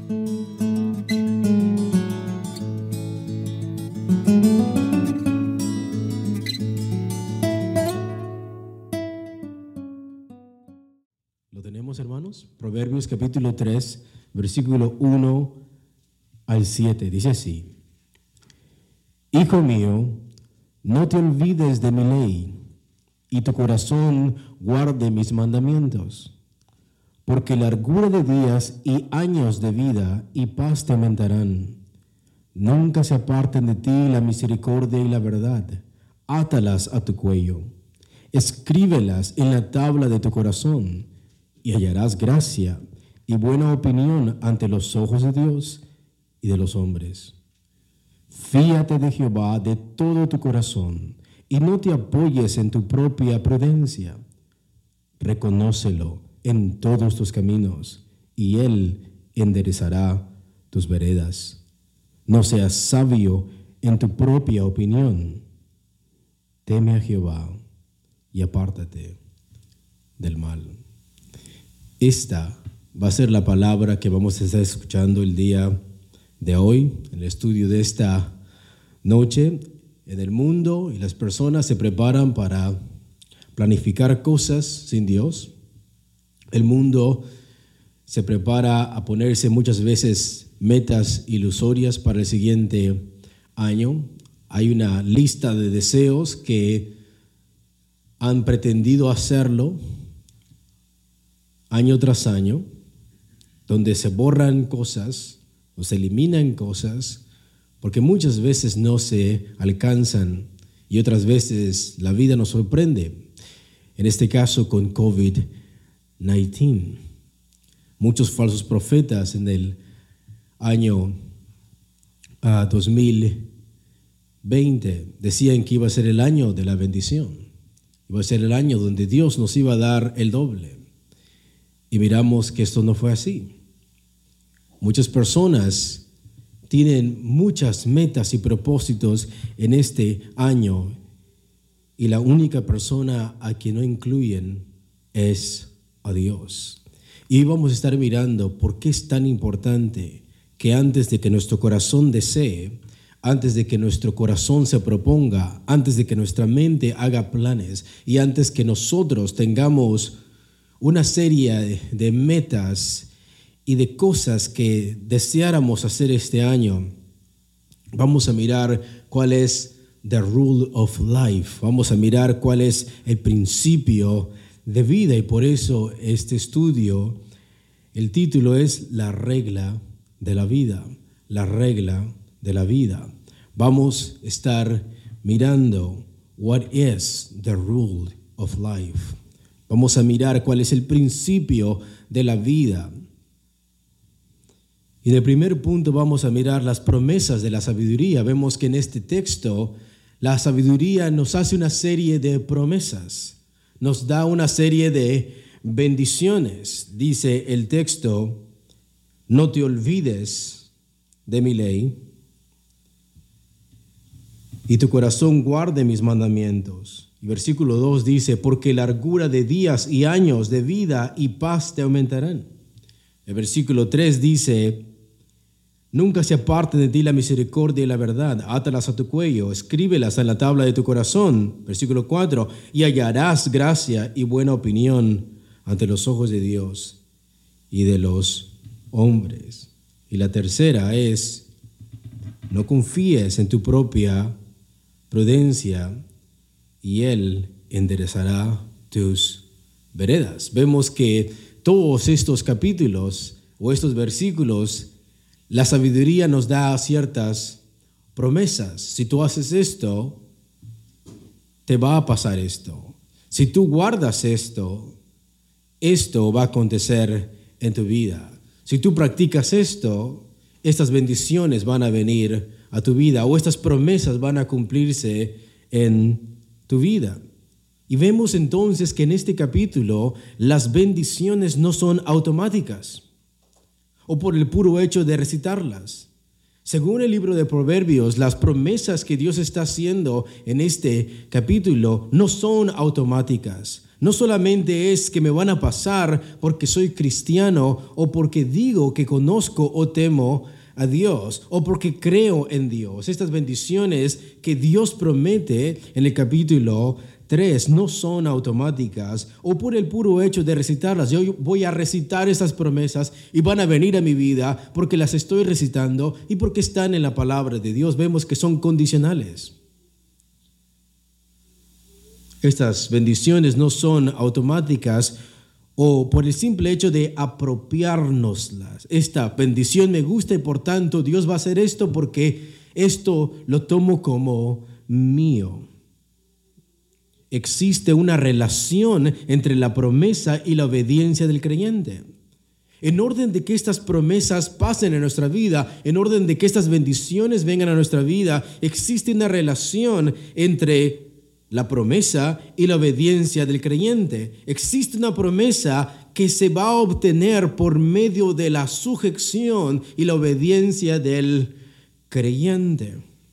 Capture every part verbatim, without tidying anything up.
¿Lo tenemos, hermanos? Proverbios capítulo tres, versículo uno al siete. Dice así: Hijo mío, no te olvides de mi ley, y tu corazón guarde mis mandamientos, porque largura de días y años de vida y paz te aumentarán. Nunca se aparten de ti la misericordia y la verdad. Átalas a tu cuello. Escríbelas en la tabla de tu corazón, y hallarás gracia y buena opinión ante los ojos de Dios y de los hombres. Fíate de Jehová de todo tu corazón, y no te apoyes en tu propia prudencia. Reconócelo en todos tus caminos, y Él enderezará tus veredas. No seas sabio en tu propia opinión. Teme a Jehová y apártate del mal. Esta va a ser la palabra que vamos a estar escuchando el día de hoy, en el estudio de esta noche. En el mundo, y las personas se preparan para planificar cosas sin Dios. El mundo se prepara a ponerse muchas veces metas ilusorias para el siguiente año. Hay una lista de deseos que han pretendido hacerlo año tras año, donde se borran cosas o se eliminan cosas, porque muchas veces no se alcanzan y otras veces la vida nos sorprende. En este caso con COVID diecinueve. Muchos falsos profetas en el año uh, dos mil veinte decían que iba a ser el año de la bendición. Iba a ser el año donde Dios nos iba a dar el doble. Y miramos que esto no fue así. Muchas personas tienen muchas metas y propósitos en este año, y la única persona a quien no incluyen es a Dios. Y vamos a estar mirando por qué es tan importante que antes de que nuestro corazón desee, antes de que nuestro corazón se proponga, antes de que nuestra mente haga planes y antes que nosotros tengamos una serie de, de metas y de cosas que deseáramos hacer este año, vamos a mirar cuál es the rule of life. Vamos a mirar cuál es el principio de vida, y por eso este estudio, el título es La regla de la vida. La regla de la vida. Vamos a estar mirando what is the rule of life. Vamos a mirar cuál es el principio de la vida. Y en el primer punto vamos a mirar las promesas de la sabiduría. Vemos que en este texto la sabiduría nos hace una serie de promesas, nos da una serie de bendiciones. Dice el texto: no te olvides de mi ley, y tu corazón guarde mis mandamientos. Y versículo dos dice: porque largura de días y años de vida y paz te aumentarán. El versículo tres dice: nunca se aparte de ti la misericordia y la verdad. Átalas a tu cuello, escríbelas en la tabla de tu corazón. Versículo cuatro: y hallarás gracia y buena opinión ante los ojos de Dios y de los hombres. Y la tercera es: no confíes en tu propia prudencia, y Él enderezará tus veredas. Vemos que todos estos capítulos o estos versículos, la sabiduría nos da ciertas promesas. Si tú haces esto, te va a pasar esto. Si tú guardas esto, esto va a acontecer en tu vida. Si tú practicas esto, estas bendiciones van a venir a tu vida, o estas promesas van a cumplirse en tu vida. Y vemos entonces que en este capítulo las bendiciones no son automáticas o por el puro hecho de recitarlas. Según el libro de Proverbios, las promesas que Dios está haciendo en este capítulo no son automáticas. No solamente es que me van a pasar porque soy cristiano o porque digo que conozco o temo a Dios o porque creo en Dios. Estas bendiciones que Dios promete en el capítulo tres no son automáticas o por el puro hecho de recitarlas. Yo voy a recitar estas promesas y van a venir a mi vida porque las estoy recitando y porque están en la palabra de Dios. Vemos que son condicionales. Estas bendiciones no son automáticas o por el simple hecho de apropiárnoslas. Esta bendición me gusta y por tanto Dios va a hacer esto porque esto lo tomo como mío. Existe una relación entre la promesa y la obediencia del creyente. En orden de que estas promesas pasen en nuestra vida, en orden de que estas bendiciones vengan a nuestra vida, existe una relación entre la promesa y la obediencia del creyente. Existe una promesa que se va a obtener por medio de la sujeción y la obediencia del creyente.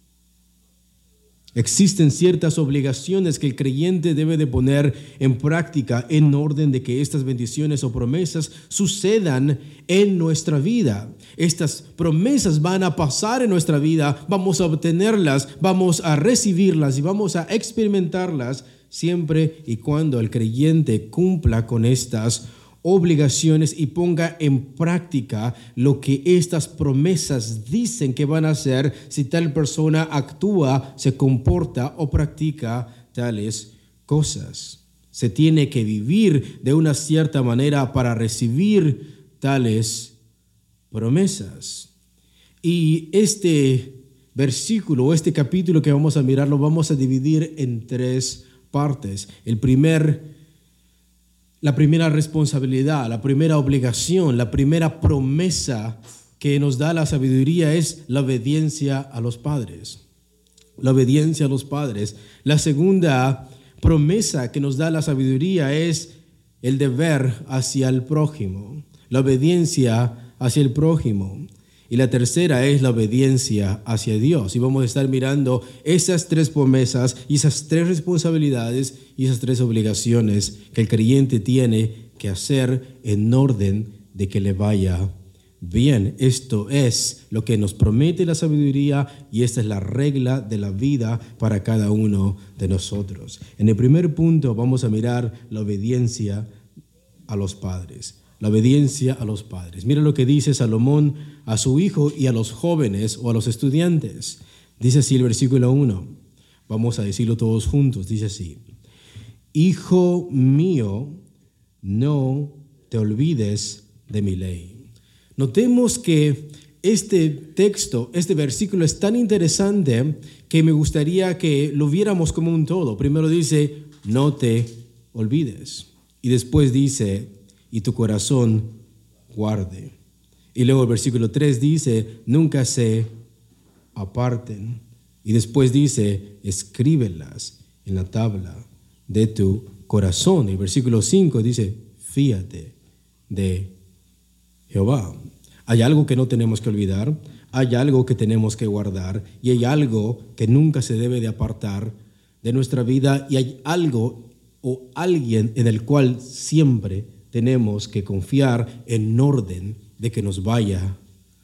Existen ciertas obligaciones que el creyente debe de poner en práctica en orden de que estas bendiciones o promesas sucedan en nuestra vida. Estas promesas van a pasar en nuestra vida, vamos a obtenerlas, vamos a recibirlas y vamos a experimentarlas siempre y cuando el creyente cumpla con estas obligaciones y ponga en práctica lo que estas promesas dicen que van a hacer si tal persona actúa, se comporta o practica tales cosas. Se tiene que vivir de una cierta manera para recibir tales promesas. Y este versículo o este capítulo que vamos a mirar lo vamos a dividir en tres partes. El primer La primera responsabilidad, la primera obligación, la primera promesa que nos da la sabiduría es la obediencia a los padres. La obediencia a los padres. La segunda promesa que nos da la sabiduría es el deber hacia el prójimo. La obediencia hacia el prójimo. Y la tercera es la obediencia hacia Dios. Y vamos a estar mirando esas tres promesas y esas tres responsabilidades y esas tres obligaciones que el creyente tiene que hacer en orden de que le vaya bien. Esto es lo que nos promete la sabiduría y esta es la regla de la vida para cada uno de nosotros. En el primer punto vamos a mirar la obediencia a los padres. La obediencia a los padres. Mira lo que dice Salomón a su hijo y a los jóvenes o a los estudiantes. Dice así el versículo uno. Vamos a decirlo todos juntos. Dice así. Hijo mío, no te olvides de mi ley. Notemos que este texto, este versículo es tan interesante que me gustaría que lo viéramos como un todo. Primero dice, no te olvides. Y después dice, y tu corazón guarde. Y luego el versículo tres dice, nunca se aparten. Y después dice, escríbelas en la tabla de tu corazón. Y el versículo cinco dice, fíate de Jehová. Hay algo que no tenemos que olvidar, hay algo que tenemos que guardar y hay algo que nunca se debe de apartar de nuestra vida y hay algo o alguien en el cual siempre tenemos que confiar en orden de que nos vaya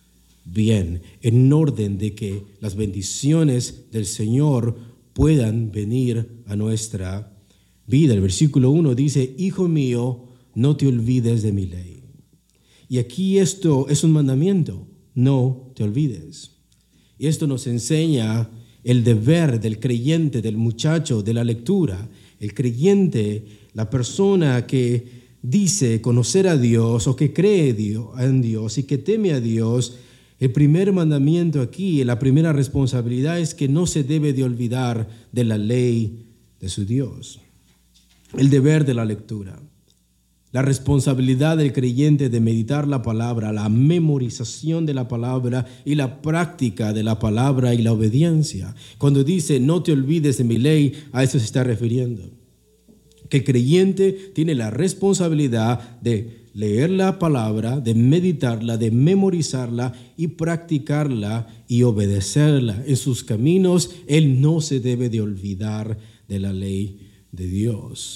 bien, en orden de que las bendiciones del Señor puedan venir a nuestra vida. El versículo uno dice, hijo mío, no te olvides de mi ley. Y aquí esto es un mandamiento, no te olvides. Y esto nos enseña el deber del creyente, del muchacho, de la lectura. El creyente, la persona que dice conocer a Dios o que cree en Dios y que teme a Dios, el primer mandamiento aquí, la primera responsabilidad es que no se debe de olvidar de la ley de su Dios. El deber de la lectura, la responsabilidad del creyente de meditar la palabra, la memorización de la palabra y la práctica de la palabra y la obediencia. Cuando dice no te olvides de mi ley, a eso se está refiriendo. Que el creyente tiene la responsabilidad de leer la palabra, de meditarla, de memorizarla y practicarla y obedecerla. En sus caminos, él no se debe de olvidar de la ley de Dios.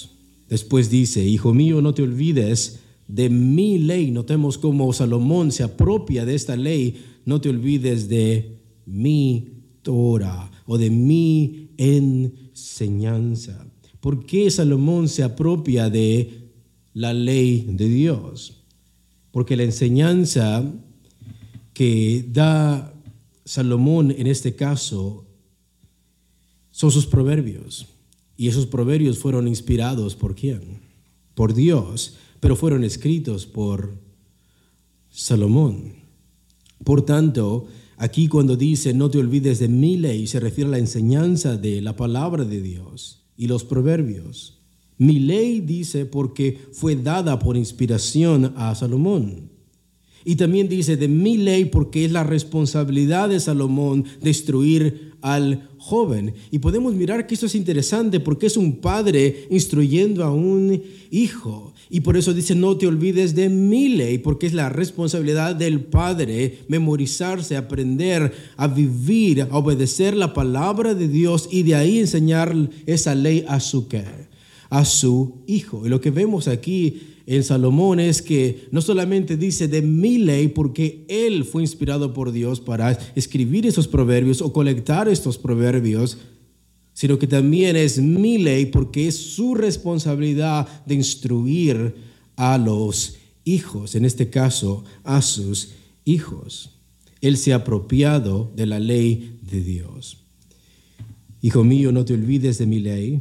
Después dice, hijo mío, no te olvides de mi ley. Notemos cómo Salomón se apropia de esta ley. No te olvides de mi Torah o de mi enseñanza. ¿Por qué Salomón se apropia de la ley de Dios? Porque la enseñanza que da Salomón en este caso son sus proverbios. Y esos proverbios fueron inspirados ¿por quién? Por Dios, pero fueron escritos por Salomón. Por tanto, aquí cuando dice no te olvides de mi ley, se refiere a la enseñanza de la palabra de Dios y los proverbios. Mi ley dice porque fue dada por inspiración a Salomón. Y también dice de mi ley porque es la responsabilidad de Salomón destruir al joven. Y podemos mirar que esto es interesante porque es un padre instruyendo a un hijo. Y por eso dice no te olvides de mi ley, porque es la responsabilidad del padre memorizarse, aprender a vivir, a obedecer la palabra de Dios y de ahí enseñar esa ley a su ¿qué? A su hijo. Y lo que vemos aquí en Salomón es que no solamente dice de mi ley porque él fue inspirado por Dios para escribir esos proverbios o colectar estos proverbios, sino que también es mi ley porque es su responsabilidad de instruir a los hijos, en este caso a sus hijos. Él se ha apropiado de la ley de Dios. Hijo mío, no te olvides de mi ley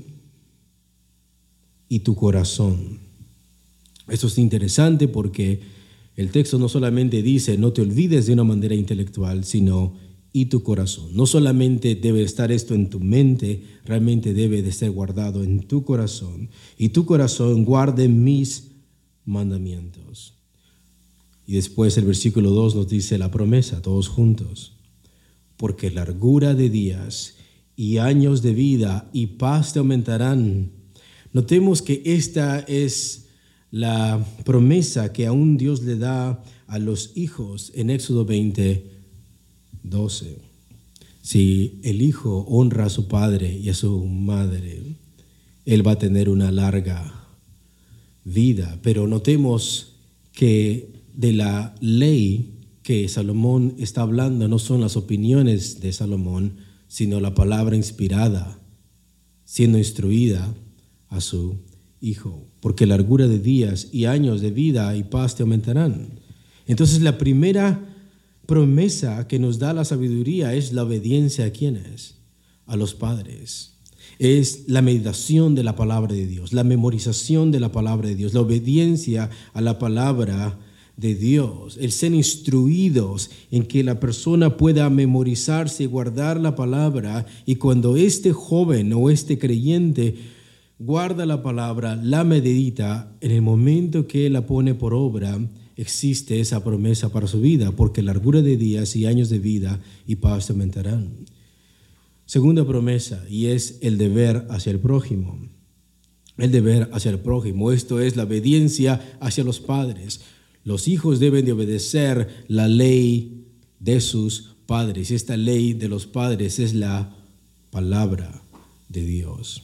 y tu corazón. Esto es interesante porque el texto no solamente dice no te olvides de una manera intelectual, sino y tu corazón. No solamente debe estar esto en tu mente, realmente debe de ser guardado en tu corazón. Y tu corazón guarde mis mandamientos. Y después el versículo dos nos dice la promesa, todos juntos. Porque largura de días y años de vida y paz te aumentarán. Notemos que esta es la promesa que aún Dios le da a los hijos en Éxodo veinte, doce. Si el hijo honra a su padre y a su madre, él va a tener una larga vida. Pero notemos que de la ley que Salomón está hablando no son las opiniones de Salomón, sino la palabra inspirada, siendo instruida a su hijo. Porque largura de días y años de vida y paz te aumentarán. Entonces la primera promesa que nos da la sabiduría es la obediencia a ¿quiénes? A los padres. Es la meditación de la palabra de Dios, la memorización de la palabra de Dios, la obediencia a la palabra de Dios, el ser instruidos en que la persona pueda memorizarse y guardar la palabra, y cuando este joven o este creyente guarda la palabra, la medita, en el momento que la pone por obra, existe esa promesa para su vida, porque largura de días y años de vida y paz te aumentarán. Segunda promesa, y es el deber hacia el prójimo. El deber hacia el prójimo, esto es la obediencia hacia los padres. Los hijos deben de obedecer la ley de sus padres. Y esta ley de los padres es la palabra de Dios.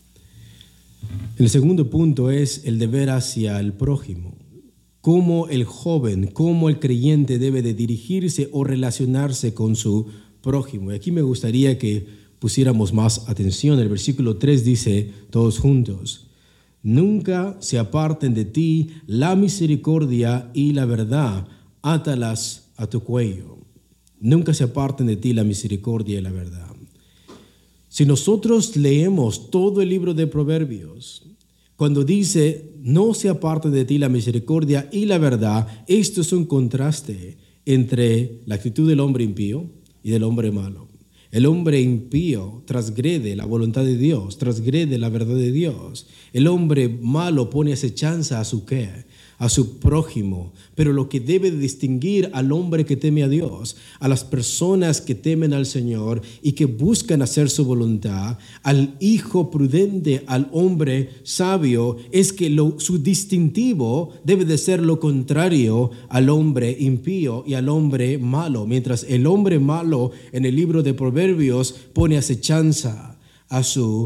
El segundo punto es el deber hacia el prójimo. Cómo el joven, cómo el creyente debe de dirigirse o relacionarse con su prójimo. Y aquí me gustaría que pusiéramos más atención. El versículo tres dice, todos juntos, nunca se aparten de ti la misericordia y la verdad, átalas a tu cuello. Nunca se aparten de ti la misericordia y la verdad. Si nosotros leemos todo el libro de Proverbios, cuando dice, no se aparte de ti la misericordia y la verdad, esto es un contraste entre la actitud del hombre impío y del hombre malo. El hombre impío transgrede la voluntad de Dios, transgrede la verdad de Dios. El hombre malo pone acechanza a su qué, a su prójimo. Pero lo que debe distinguir al hombre que teme a Dios, a las personas que temen al Señor y que buscan hacer su voluntad, al hijo prudente, al hombre sabio, es que lo, su distintivo debe de ser lo contrario al hombre impío y al hombre malo. Mientras el hombre malo en el libro de Proverbios pone acechanza a su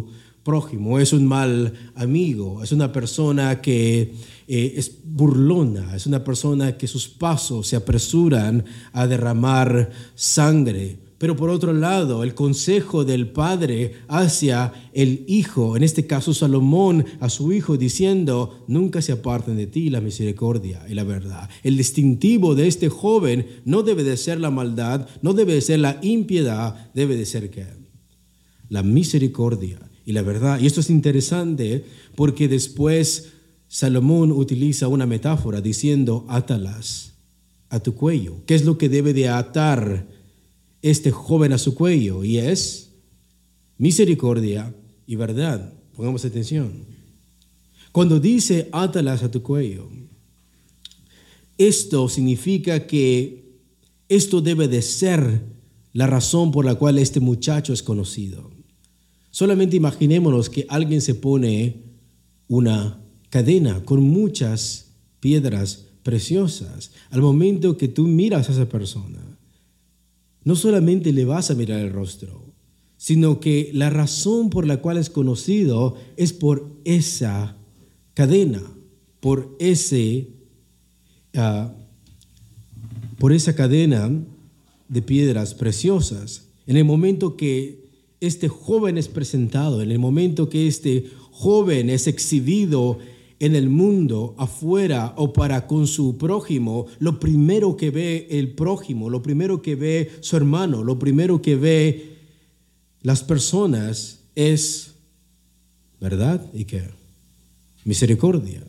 prójimo, es un mal amigo, es una persona que eh, es burlona, es una persona que sus pasos se apresuran a derramar sangre. Pero por otro lado, el consejo del padre hacia el hijo, en este caso Salomón, a su hijo diciendo, nunca se aparten de ti la misericordia y la verdad. El distintivo de este joven no debe de ser la maldad, no debe de ser la impiedad, debe de ser ¿qué? La misericordia y la verdad. Y esto es interesante porque después Salomón utiliza una metáfora diciendo, átalas a tu cuello. ¿Qué es lo que debe de atar este joven a su cuello? Y es misericordia y verdad. Pongamos atención. Cuando dice átalas a tu cuello, esto significa que esto debe de ser la razón por la cual este muchacho es conocido. Solamente imaginémonos que alguien se pone una cadena con muchas piedras preciosas. Al momento que tú miras a esa persona, no solamente le vas a mirar el rostro, sino que la razón por la cual es conocido es por esa cadena, por ese, uh, por esa cadena de piedras preciosas. En el momento que este joven es presentado, en el momento que este joven es exhibido en el mundo, afuera o para con su prójimo, lo primero que ve el prójimo, lo primero que ve su hermano, lo primero que ve las personas es verdad y qué? Misericordia.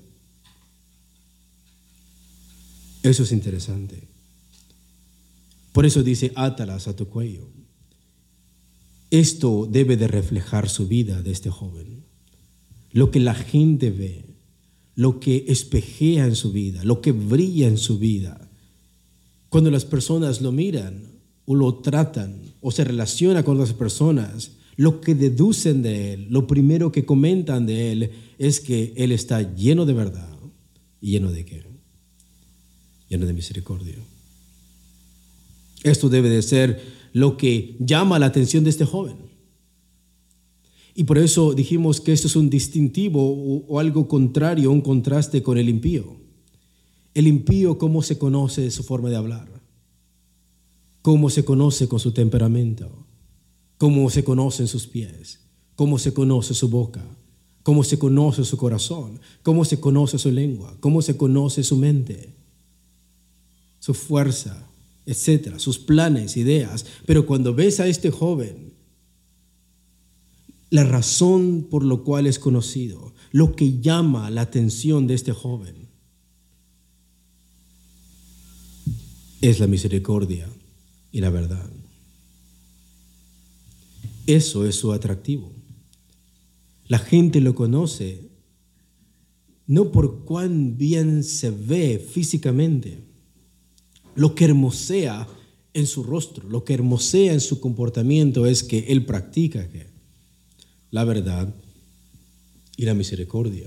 Eso es interesante. Por eso dice, átalas a tu cuello. Esto debe de reflejar su vida de este joven. Lo que la gente ve, lo que espejea en su vida, lo que brilla en su vida. Cuando las personas lo miran o lo tratan o se relaciona con las personas, lo que deducen de él, lo primero que comentan de él es que él está lleno de verdad y lleno de qué? Lleno de misericordia. Esto debe de ser lo que llama la atención de este joven. Y por eso dijimos que esto es un distintivo o, o algo contrario, un contraste con el impío. El impío, ¿cómo se conoce su forma de hablar? ¿Cómo se conoce con su temperamento? ¿Cómo se conocen sus pies? ¿Cómo se conoce su boca? ¿Cómo se conoce su corazón? ¿Cómo se conoce su lengua? ¿Cómo se conoce su mente? Su fuerza, etcétera, sus planes, ideas. Pero cuando ves a este joven, la razón por la cual es conocido, lo que llama la atención de este joven, es la misericordia y la verdad. Eso es su atractivo. La gente lo conoce no por cuán bien se ve físicamente, lo que hermosea en su rostro, lo que hermosea en su comportamiento es que él practica ¿qué? La verdad y la misericordia.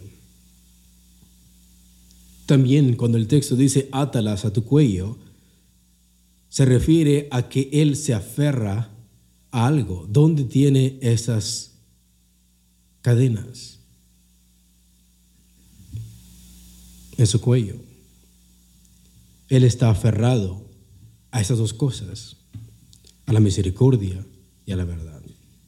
También cuando el texto dice átalas a tu cuello, se refiere a que él se aferra a algo. ¿Dónde tiene esas cadenas? En su cuello. Él está aferrado a esas dos cosas, a la misericordia y a la verdad.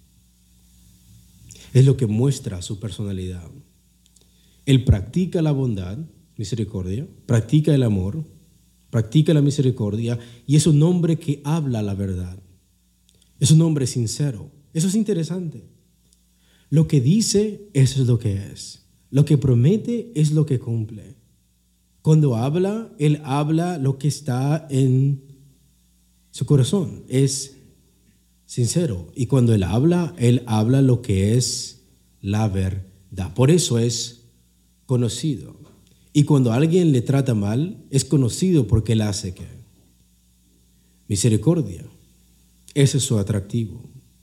Es lo que muestra su personalidad. Él practica la bondad, misericordia, practica el amor, practica la misericordia y es un hombre que habla la verdad. Es un hombre sincero. Eso es interesante. Lo que dice, eso es lo que es. Lo que promete es lo que cumple. Cuando habla, él habla lo que está en su corazón. Es sincero. Y cuando él habla, él habla lo que es la verdad. Por eso es conocido. Y cuando alguien le trata mal, es conocido porque él hace ¿qué? Misericordia. Ese es su atractivo.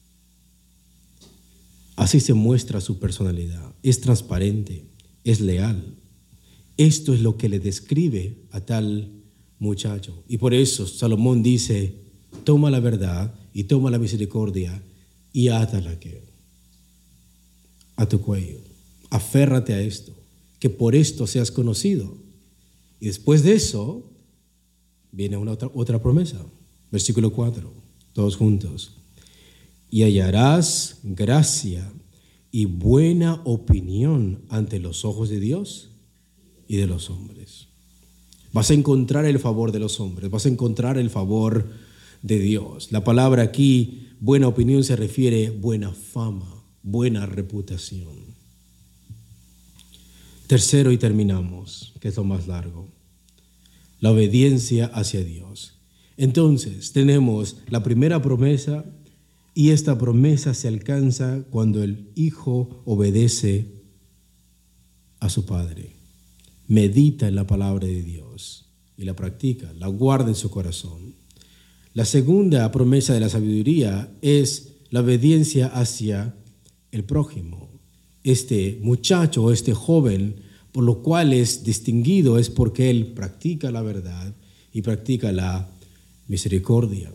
Así se muestra su personalidad. Es transparente, es leal. Esto es lo que le describe a tal muchacho. Y por eso Salomón dice, toma la verdad y toma la misericordia y átala ¿qué? a tu cuello. Aférrate a esto, que por esto seas conocido. Y después de eso, viene una otra, otra promesa. Versículo cuatro, todos juntos. Y hallarás gracia y buena opinión ante los ojos de Dios y de los hombres. Vas a encontrar el favor de los hombres, vas a encontrar el favor de Dios. La palabra aquí, buena opinión, se refiere a buena fama, buena reputación. Tercero, y terminamos, que es lo más largo, la obediencia hacia Dios. Entonces, tenemos la primera promesa, y esta promesa se alcanza cuando el hijo obedece a su padre. Medita en la palabra de Dios y la practica, la guarda en su corazón. La segunda promesa de la sabiduría es la obediencia hacia el prójimo. Este muchacho o este joven, por lo cual es distinguido, es porque él practica la verdad y practica la misericordia.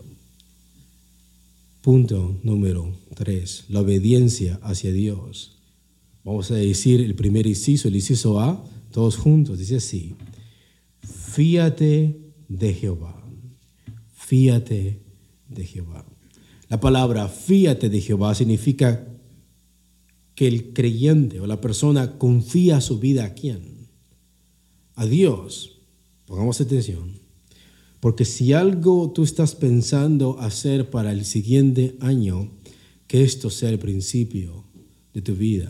Punto número tres, la obediencia hacia Dios. Vamos a decir el primer inciso, el inciso A, todos juntos, dice así: fíate de Jehová, fíate de Jehová. La palabra fíate de Jehová significa que el creyente o la persona confía su vida a quién, a Dios. Pongamos atención. Porque si algo tú estás pensando hacer para el siguiente año, que esto sea el principio de tu vida.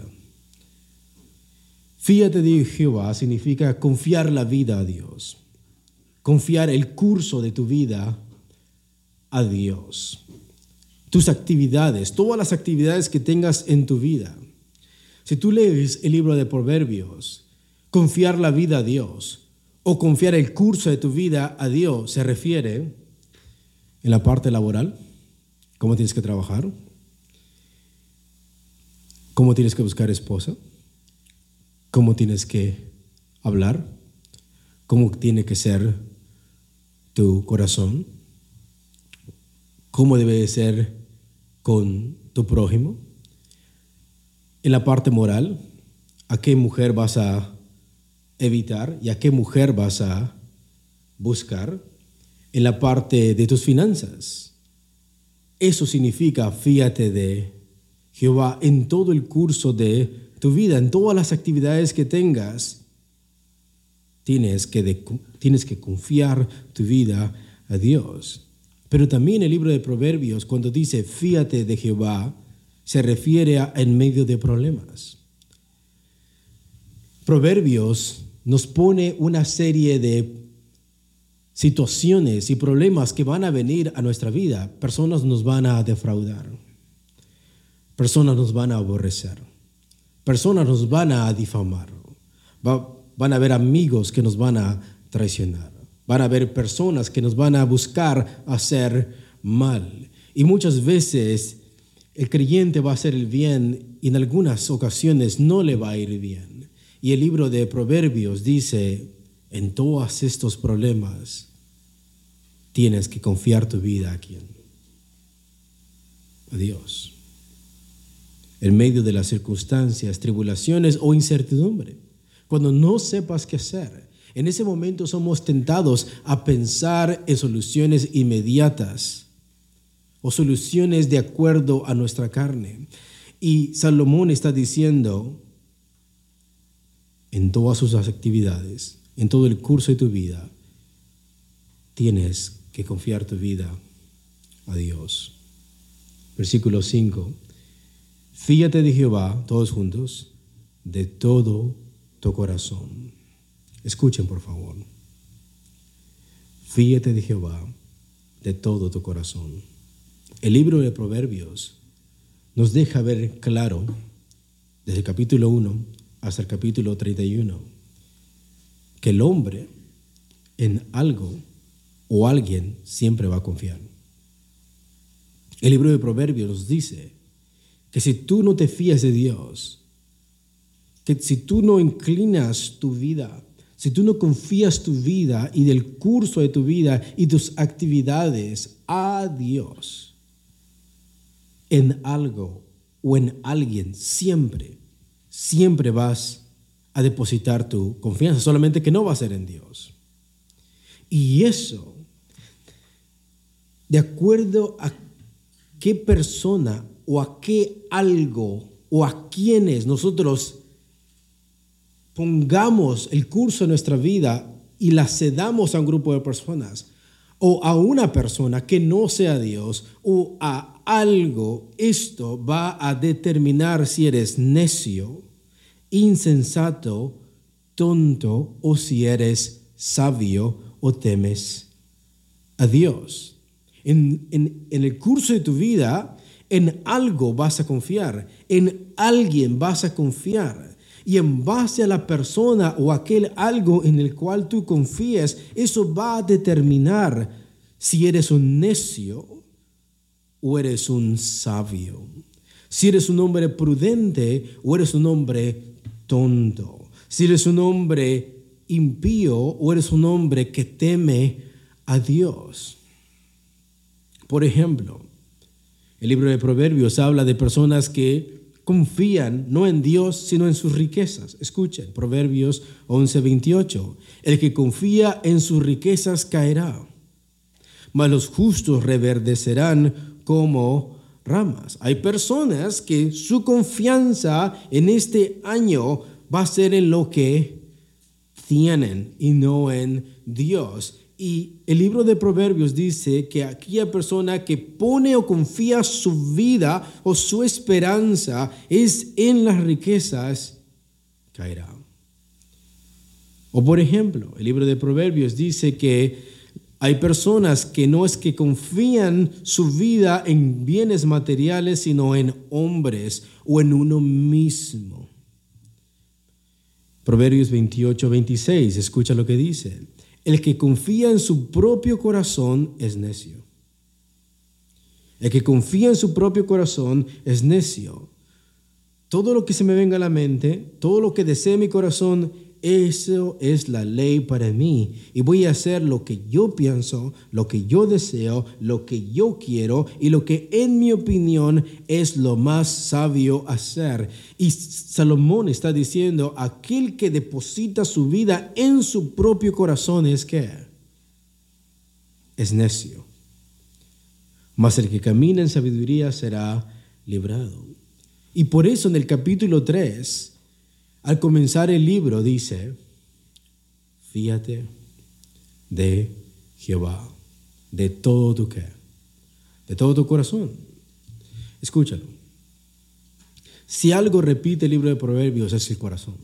Fíate de Jehová significa confiar la vida a Dios, confiar el curso de tu vida a Dios. Tus actividades, todas las actividades que tengas en tu vida. Si tú lees el libro de Proverbios, confiar la vida a Dios, o confiar el curso de tu vida a Dios, se refiere en la parte laboral, cómo tienes que trabajar, cómo tienes que buscar esposa, cómo tienes que hablar, cómo tiene que ser tu corazón, cómo debe de ser con tu prójimo. En la parte moral, ¿a qué mujer vas a evitar y a qué mujer vas a buscar? En la parte de tus finanzas. Eso significa fíate de Jehová en todo el curso de tu vida, en todas las actividades que tengas. Tienes que, de, tienes que confiar tu vida a Dios. Pero también el libro de Proverbios, cuando dice fíate de Jehová, se refiere a en medio de problemas. Proverbios nos pone una serie de situaciones y problemas que van a venir a nuestra vida. Personas nos van a defraudar. Personas nos van a aborrecer. Personas nos van a difamar. Va, van a haber amigos que nos van a traicionar. Van a haber personas que nos van a buscar hacer mal. Y muchas veces el creyente va a hacer el bien y en algunas ocasiones no le va a ir bien. Y el libro de Proverbios dice, en todos estos problemas, tienes que confiar tu vida a quién, a Dios. En medio de las circunstancias, tribulaciones o incertidumbre, cuando no sepas qué hacer, en ese momento somos tentados a pensar en soluciones inmediatas o soluciones de acuerdo a nuestra carne. Y Salomón está diciendo, en todas sus actividades, en todo el curso de tu vida, tienes que confiar tu vida a Dios. Versículo cinco. Fíate de Jehová, todos juntos, de todo tu corazón. Escuchen, por favor. Fíate de Jehová de todo tu corazón. El libro de Proverbios nos deja ver claro, desde el capítulo uno hasta el capítulo treinta y uno, que el hombre en algo o alguien siempre va a confiar. El libro de Proverbios nos dice que si tú no te fías de Dios, que si tú no inclinas tu vida, si tú no confías tu vida y del curso de tu vida y tus actividades a Dios, en algo o en alguien siempre siempre vas a depositar tu confianza, solamente que no va a ser en Dios. Y eso, de acuerdo a qué persona o a qué algo o a quienes nosotros pongamos el curso de nuestra vida y la cedamos a un grupo de personas o a una persona que no sea Dios o a algo, esto va a determinar si eres necio, insensato, tonto o si eres sabio o temes a Dios. En, en, en el curso de tu vida, en algo vas a confiar, en alguien vas a confiar. Y en base a la persona o aquel algo en el cual tú confíes, eso va a determinar si eres un necio o eres un sabio. Si eres un hombre prudente o eres un hombre tonto. Si eres un hombre impío o eres un hombre que teme a Dios. Por ejemplo, el libro de Proverbios habla de personas que confían no en Dios, sino en sus riquezas. Escuchen, Proverbios once veintiocho. El que confía en sus riquezas caerá, mas los justos reverdecerán como ramas. Hay personas que su confianza en este año va a ser en lo que tienen y no en Dios. Y el libro de Proverbios dice que aquella persona que pone o confía su vida o su esperanza es en las riquezas, caerá. O por ejemplo, el libro de Proverbios dice que hay personas que no es que confían su vida en bienes materiales, sino en hombres o en uno mismo. Proverbios veintiocho veintiséis, escucha lo que dice. El que confía en su propio corazón es necio. El que confía en su propio corazón es necio. Todo lo que se me venga a la mente, todo lo que desee mi corazón, eso es la ley para mí. Y voy a hacer lo que yo pienso, lo que yo deseo, lo que yo quiero y lo que en mi opinión es lo más sabio hacer. Y Salomón está diciendo, aquel que deposita su vida en su propio corazón es ¿qué? Es necio. Mas el que camina en sabiduría será librado. Y por eso en el capítulo tres, al comenzar el libro dice, fíate de Jehová, de todo tu qué, de todo tu corazón. Escúchalo. Si algo repite el libro de Proverbios es el corazón.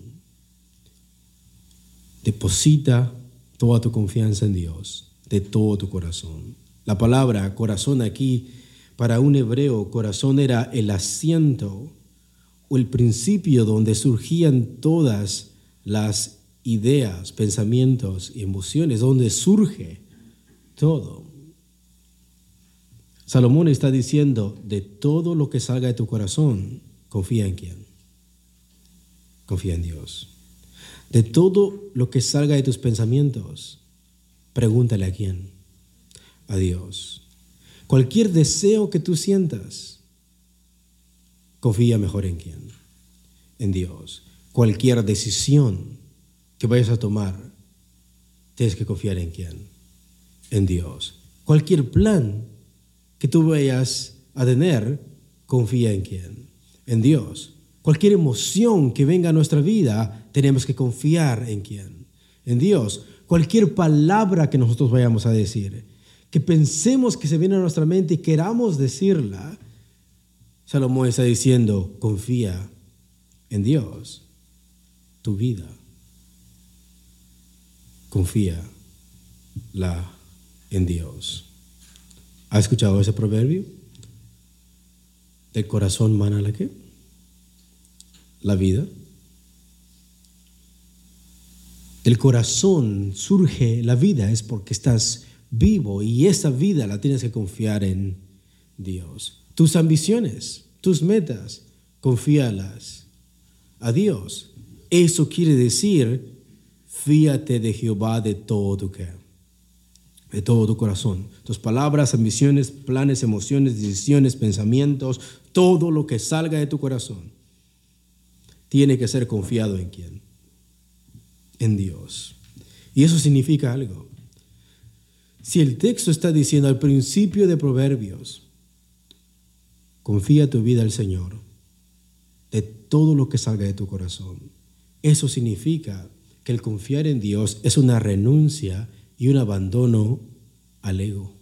Deposita toda tu confianza en Dios, de todo tu corazón. La palabra corazón aquí, para un hebreo, corazón era el asiento o el principio donde surgían todas las ideas, pensamientos y emociones, donde surge todo. Salomón está diciendo, de todo lo que salga de tu corazón, confía en quién. Confía en Dios. De todo lo que salga de tus pensamientos, pregúntale a quién. A Dios. Cualquier deseo que tú sientas, confía mejor en quién. En Dios. Cualquier decisión que vayas a tomar, tienes que confiar en quién. En Dios. Cualquier plan que tú vayas a tener, confía en quién. En Dios. Cualquier emoción que venga a nuestra vida, tenemos que confiar en quién. En Dios. Cualquier palabra que nosotros vayamos a decir, que pensemos que se viene a nuestra mente y queramos decirla, Salomón está diciendo, confía en Dios, tu vida. Confía la en Dios. ¿Ha escuchado ese proverbio? Del corazón mana la qué? La vida. Del corazón surge la vida, es porque estás vivo y esa vida la tienes que confiar en Dios. Tus ambiciones, tus metas, confíalas a Dios. Eso quiere decir, fíate de Jehová de todo tu qué, de todo tu corazón. Tus palabras, ambiciones, planes, emociones, decisiones, pensamientos, todo lo que salga de tu corazón. tiene que ser confiado en quién, en Dios. Y eso significa algo. Si el texto está diciendo al principio de Proverbios, confía tu vida al Señor, de todo lo que salga de tu corazón, eso significa que el confiar en Dios es una renuncia y un abandono al ego.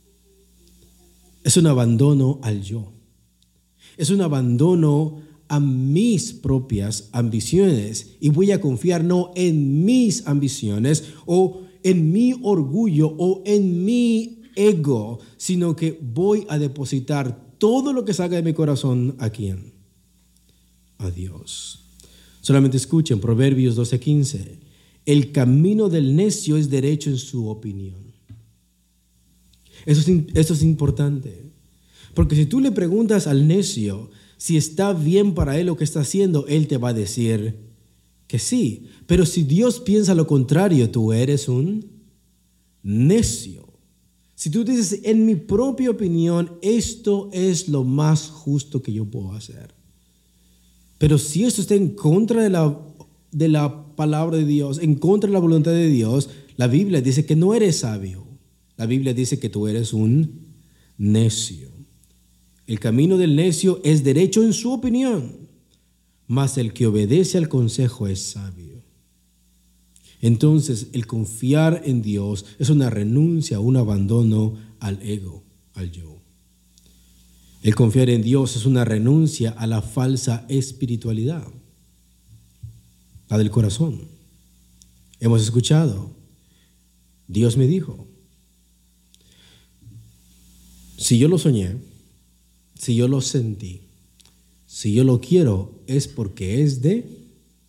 Es un abandono al yo. Es un abandono a mis propias ambiciones. Y voy a confiar no en mis ambiciones o en mi orgullo o en mi ego, sino que voy a depositar todo lo que salga de mi corazón ¿a quién? A Dios. Solamente escuchen Proverbios doce quince. El camino del necio es derecho en su opinión. Eso es, eso es importante. Porque si tú le preguntas al necio si está bien para él lo que está haciendo, él te va a decir que sí. Pero si Dios piensa lo contrario, tú eres un necio. Si tú dices, en mi propia opinión, esto es lo más justo que yo puedo hacer. Pero si esto está en contra de la, de la palabra de Dios, en contra de la voluntad de Dios, la Biblia dice que no eres sabio. La Biblia dice que tú eres un necio. El camino del necio es derecho en su opinión, mas el que obedece al consejo es sabio. Entonces, el confiar en Dios es una renuncia, un abandono al ego, al yo. El confiar en Dios es una renuncia a la falsa espiritualidad, la del corazón. Hemos escuchado, Dios me dijo. Si yo lo soñé, si yo lo sentí, si yo lo quiero, es porque es de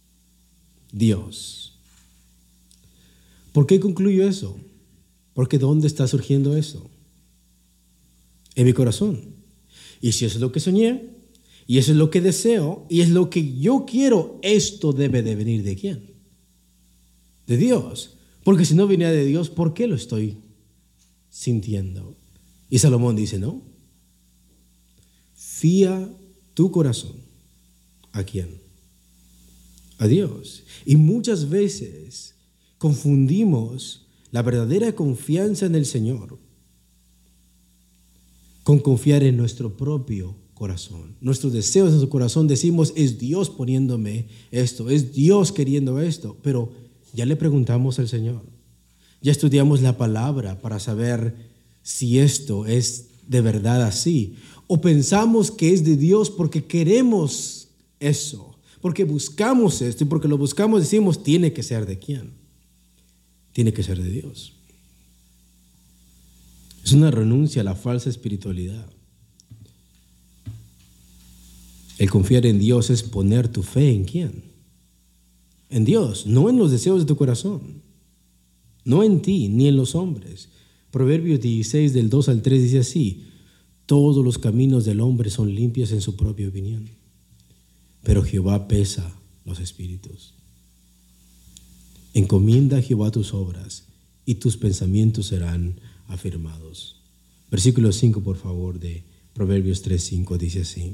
Dios. ¿Por qué concluyo eso? Porque ¿dónde está surgiendo eso? En mi corazón. Y si eso es lo que soñé, y eso es lo que deseo, y es lo que yo quiero, esto debe de venir ¿de quién? De Dios. Porque si no viniera de Dios, ¿por qué lo estoy sintiendo? Y Salomón dice, no. Fía tu corazón. ¿A quién? A Dios. Y muchas veces confundimos la verdadera confianza en el Señor con confiar en nuestro propio corazón. Nuestros deseos en nuestro corazón decimos, es Dios poniéndome esto, es Dios queriendo esto, pero ya le preguntamos al Señor. Ya estudiamos la palabra para saber si esto es de verdad así. O pensamos que es de Dios porque queremos eso, porque buscamos esto y porque lo buscamos decimos, tiene que ser de quién. Tiene que ser de Dios. Es una renuncia a la falsa espiritualidad. El confiar en Dios es poner tu fe en quién. En Dios, no en los deseos de tu corazón. No en ti, ni en los hombres. Proverbios dieciséis del dos al tres dice así, todos los caminos del hombre son limpios en su propia opinión, pero Jehová pesa los espíritus. Encomienda a Jehová tus obras y tus pensamientos serán afirmados. Versículo cinco, por favor, de Proverbios tres cinco dice así,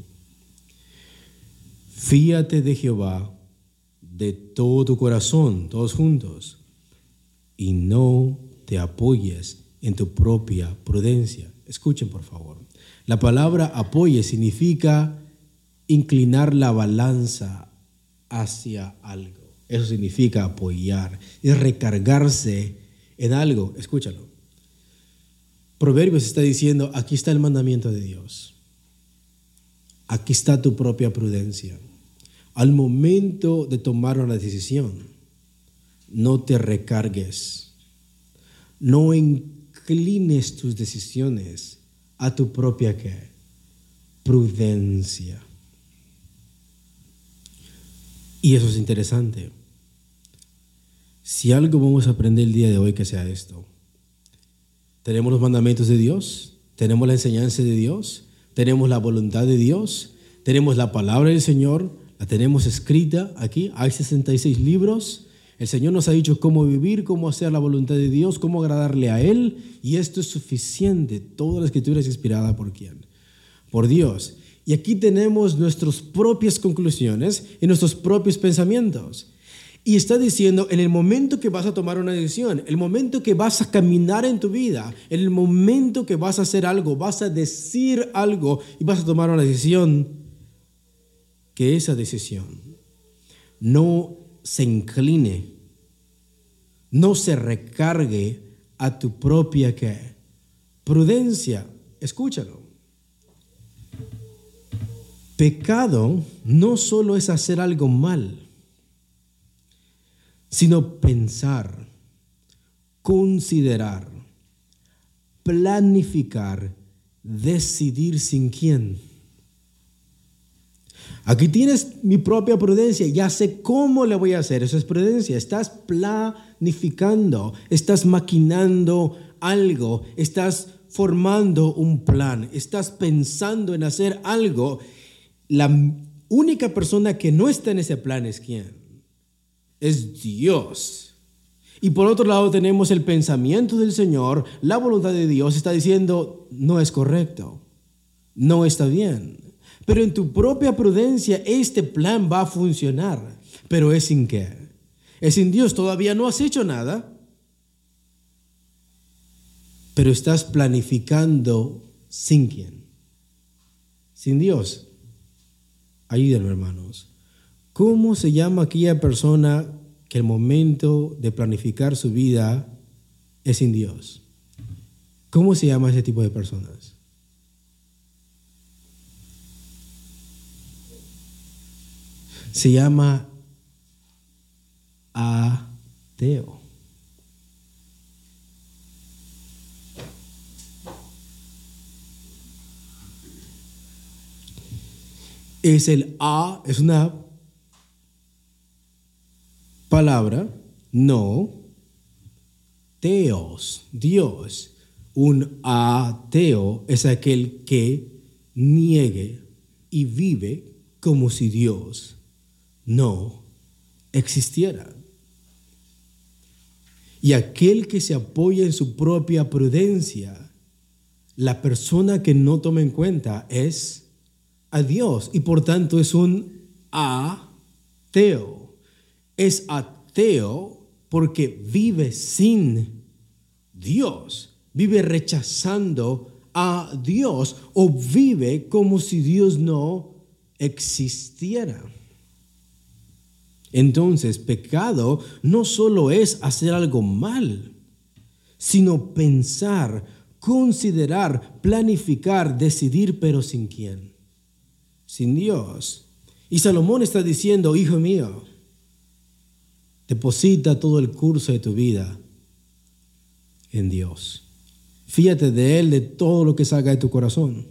fíate de Jehová de todo tu corazón, todos juntos, y no te apoyes en tu propia prudencia. Escuchen, por favor. La palabra apoye significa inclinar la balanza hacia algo. Eso significa apoyar, es recargarse en algo. Escúchalo. Proverbios está diciendo, aquí está el mandamiento de Dios. Aquí está tu propia prudencia. Al momento de tomar una decisión, no te recargues. No inclines tus decisiones a tu propia ¿qué? Prudencia. Y eso es interesante. Si algo vamos a aprender el día de hoy, que sea esto. Tenemos los mandamientos de Dios, tenemos la enseñanza de Dios, tenemos la voluntad de Dios, tenemos la palabra del Señor, la tenemos escrita aquí, hay sesenta y seis libros. El Señor nos ha dicho cómo vivir, cómo hacer la voluntad de Dios, cómo agradarle a Él, y esto es suficiente. Toda la Escritura es inspirada por ¿quién? Por Dios. Y aquí tenemos nuestras propias conclusiones y nuestros propios pensamientos. Y está diciendo, en el momento que vas a tomar una decisión, el momento que vas a caminar en tu vida, en el momento que vas a hacer algo, vas a decir algo y vas a tomar una decisión, que esa decisión no se incline, no se recargue a tu propia ¿qué? Prudencia. Escúchalo. Pecado no solo es hacer algo mal, sino pensar, considerar, planificar, decidir sin quién. Aquí tienes mi propia prudencia, ya sé cómo le voy a hacer, eso es prudencia. Estás planificando, estás maquinando algo, estás formando un plan, estás pensando en hacer algo. La única persona que no está en ese plan es ¿quién? Es Dios. Y por otro lado tenemos el pensamiento del Señor, la voluntad de Dios está diciendo, no es correcto, no está bien. Pero en tu propia prudencia este plan va a funcionar. Pero es sin qué. Es sin Dios, todavía no has hecho nada. Pero estás planificando sin quién. Sin Dios. Ayúdenme, hermanos. ¿Cómo se llama aquella persona que el momento de planificar su vida es sin Dios? ¿Cómo se llama ese tipo de personas? Se llama ateo. Es el A, es una palabra, no, teos, Dios. Un ateo es aquel que niegue y vive como si Dios no existiera. Y aquel que se apoya en su propia prudencia, la persona que no toma en cuenta es a Dios y por tanto es un ateo. Es ateo porque vive sin Dios, vive rechazando a Dios o vive como si Dios no existiera. Entonces, pecado no solo es hacer algo mal, sino pensar, considerar, planificar, decidir, pero ¿sin quién? Sin Dios. Y Salomón está diciendo, hijo mío, deposita todo el curso de tu vida en Dios. Fíjate de Él, de todo lo que salga de tu corazón.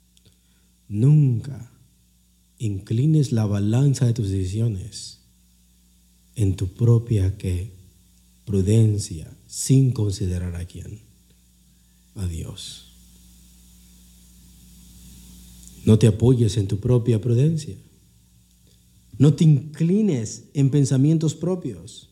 Nunca inclines la balanza de tus decisiones en tu propia ¿qué? Prudencia, sin considerar a quién, a Dios. No te apoyes en tu propia prudencia. No te inclines en pensamientos propios.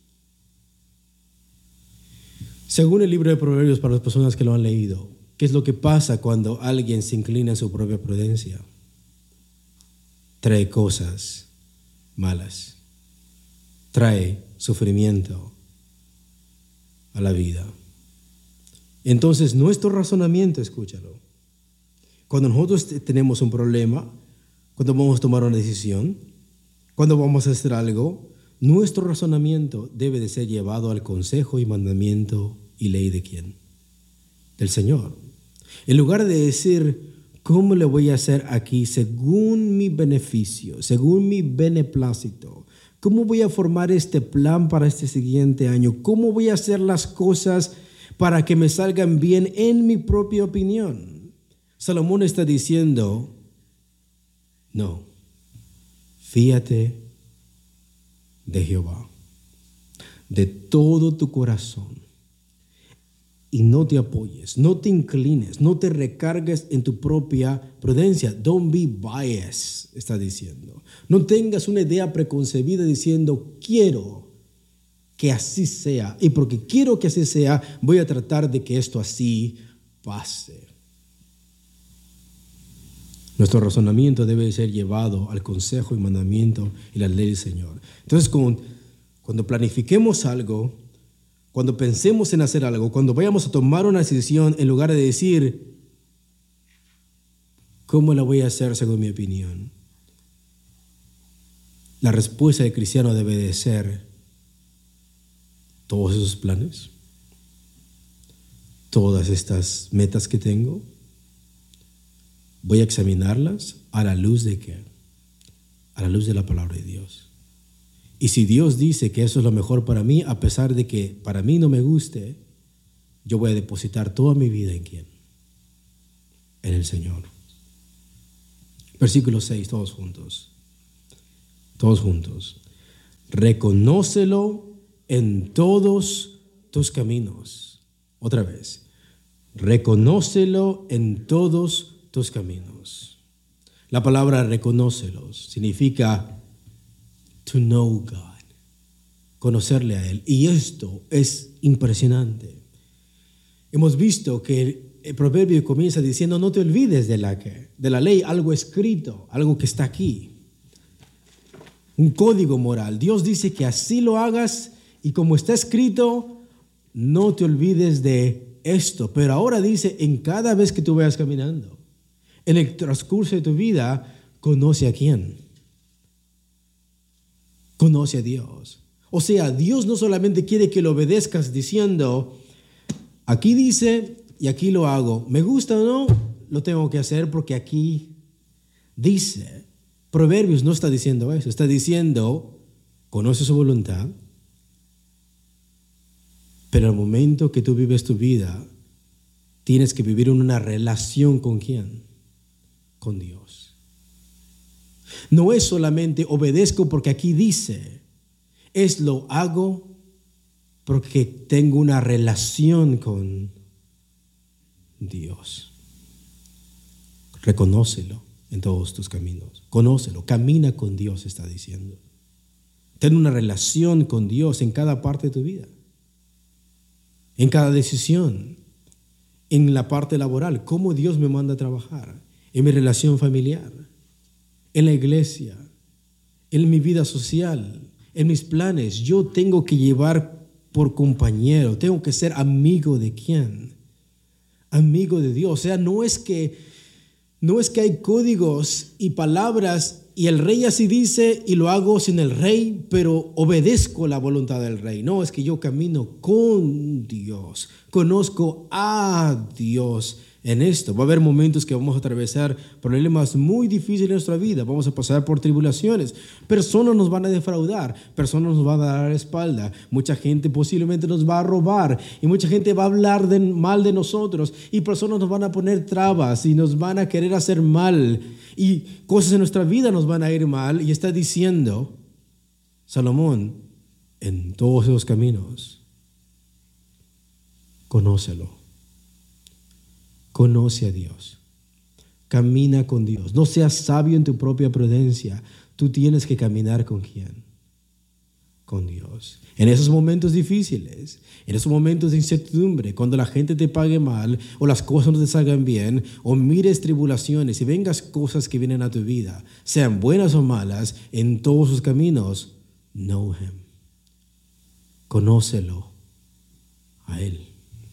Según el libro de Proverbios, para las personas que lo han leído, ¿qué es lo que pasa cuando alguien se inclina en su propia prudencia? Trae cosas malas. Trae sufrimiento a la vida. Entonces, nuestro razonamiento, escúchalo. Cuando nosotros tenemos un problema, cuando vamos a tomar una decisión, cuando vamos a hacer algo, nuestro razonamiento debe de ser llevado al consejo y mandamiento y ley de ¿quién? Del Señor. En lugar de decir, ¿cómo le voy a hacer aquí según mi beneficio, según mi beneplácito? ¿Cómo voy a formar este plan para este siguiente año? ¿Cómo voy a hacer las cosas para que me salgan bien en mi propia opinión? Salomón está diciendo, no, fíate de Jehová, de todo tu corazón, y no te apoyes, no te inclines, no te recargues en tu propia prudencia. Don't be biased, está diciendo. No tengas una idea preconcebida diciendo, quiero que así sea, y porque quiero que así sea, voy a tratar de que esto así pase. Nuestro razonamiento debe ser llevado al consejo y mandamiento y la ley del Señor. Entonces, cuando, cuando planifiquemos algo, cuando pensemos en hacer algo, cuando vayamos a tomar una decisión, en lugar de decir, ¿cómo la voy a hacer según mi opinión? La respuesta del cristiano debe de ser, todos esos planes, todas estas metas que tengo, voy a examinarlas a la luz de qué? A la luz de la palabra de Dios. Y si Dios dice que eso es lo mejor para mí, a pesar de que para mí no me guste, yo voy a depositar toda mi vida en quién? En el Señor. Versículo seis, todos juntos. Todos juntos. Reconócelo en todos tus caminos. Otra vez. Reconócelo en todos tus caminos. La palabra reconócelos significa to know God, conocerle a Él. Y esto es impresionante. Hemos visto que el proverbio comienza diciendo, no te olvides de la, de la ley, algo escrito, algo que está aquí. Un código moral. Dios dice que así lo hagas y como está escrito, no te olvides de esto. Pero ahora dice, en cada vez que tú vayas caminando, en el transcurso de tu vida, conoce a quién. Conoce a Dios. O sea, Dios no solamente quiere que lo obedezcas diciendo, aquí dice y aquí lo hago. Me gusta o no, lo tengo que hacer porque aquí dice. Proverbios no está diciendo eso. Está diciendo, conoce su voluntad, pero al momento que tú vives tu vida, tienes que vivir en una relación con quién? Con Dios. No es solamente obedezco porque aquí dice, es lo hago porque tengo una relación con Dios. Reconócelo en todos tus caminos. Conócelo, camina con Dios, está diciendo. Ten una relación con Dios en cada parte de tu vida. En cada decisión. En la parte laboral, cómo Dios me manda a trabajar. En mi relación familiar. En la iglesia. En mi vida social. En mis planes. Yo tengo que llevar por compañero. Tengo que ser amigo de quién. Amigo de Dios. O sea, no es que No es que hay códigos y palabras y el rey así dice y lo hago sin el rey, pero obedezco la voluntad del rey. No, es que yo camino con Dios, conozco a Dios en esto. Va a haber momentos que vamos a atravesar problemas muy difíciles en nuestra vida, vamos a pasar por tribulaciones, personas nos van a defraudar, personas nos van a dar la espalda, mucha gente posiblemente nos va a robar y mucha gente va a hablar de, mal de nosotros y personas nos van a poner trabas y nos van a querer hacer mal y cosas en nuestra vida nos van a ir mal. Y está diciendo Salomón, en todos esos caminos conócelo. Conoce a Dios. Camina con Dios. No seas sabio en tu propia prudencia. Tú tienes que caminar con quién? Con Dios. En esos momentos difíciles, en esos momentos de incertidumbre, cuando la gente te pague mal o las cosas no te salgan bien o mires tribulaciones y vengas cosas que vienen a tu vida, sean buenas o malas, en todos sus caminos, know Him. Conócelo a Él.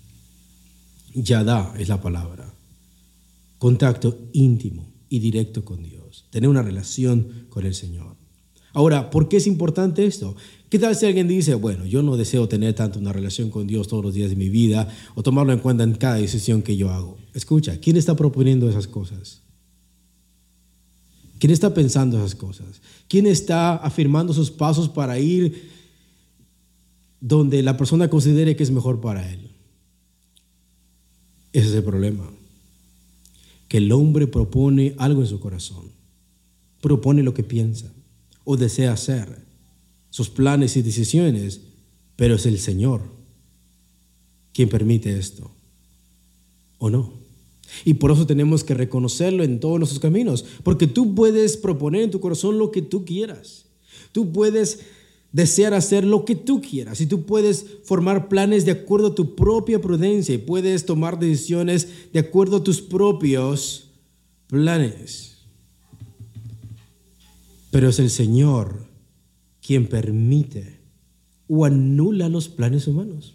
Yadá es la palabra. Contacto íntimo y directo con Dios. Tener una relación con el Señor. Ahora, ¿por qué es importante esto? ¿Qué tal si alguien dice, bueno, yo no deseo tener tanto una relación con Dios todos los días de mi vida o tomarlo en cuenta en cada decisión que yo hago? Escucha, ¿quién está proponiendo esas cosas? ¿Quién está pensando esas cosas? ¿Quién está afirmando sus pasos para ir donde la persona considere que es mejor para él? Ese es el problema. Que el hombre propone algo en su corazón. Propone lo que piensa o desea hacer. Sus planes y decisiones. Pero es el Señor quien permite esto. ¿O no? Y por eso tenemos que reconocerlo en todos nuestros caminos. Porque tú puedes proponer en tu corazón lo que tú quieras. Tú puedes desear hacer lo que tú quieras y tú puedes formar planes de acuerdo a tu propia prudencia y puedes tomar decisiones de acuerdo a tus propios planes. Pero es el Señor quien permite o anula los planes humanos.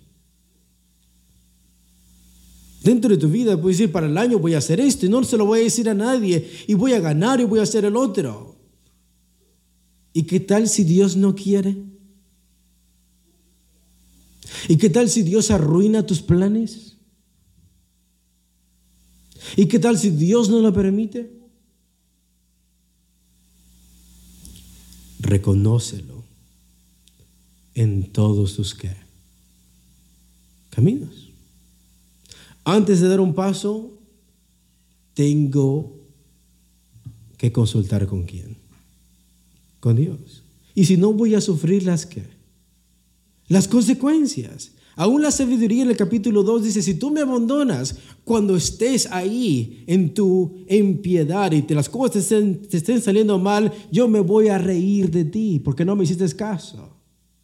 Dentro de tu vida puedes decir, para el año voy a hacer esto y no se lo voy a decir a nadie y voy a ganar y voy a hacer el otro. ¿Y qué tal si Dios no quiere? ¿Y qué tal si Dios arruina tus planes? ¿Y qué tal si Dios no lo permite? Reconócelo en todos tus ¿qué? Caminos. Antes de dar un paso, tengo que consultar con quién. Con Dios. Y si no, voy a sufrir las ¿qué? Las consecuencias. Aún la sabiduría en el capítulo dos dice, si tú me abandonas cuando estés ahí en tu impiedad y te las cosas te estén, te estén saliendo mal, yo me voy a reír de ti porque no me hiciste caso.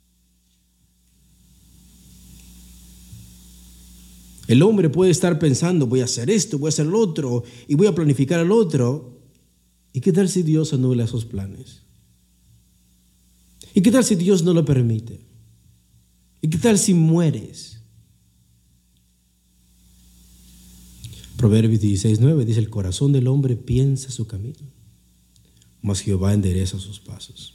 El hombre puede estar pensando, voy a hacer esto, voy a hacer lo otro y voy a planificar el otro. ¿Y qué tal si Dios anula esos planes? ¿Y qué tal si Dios no lo permite? ¿Y qué tal si mueres? Proverbios dieciséis nueve dice, el corazón del hombre piensa su camino, mas Jehová endereza sus pasos.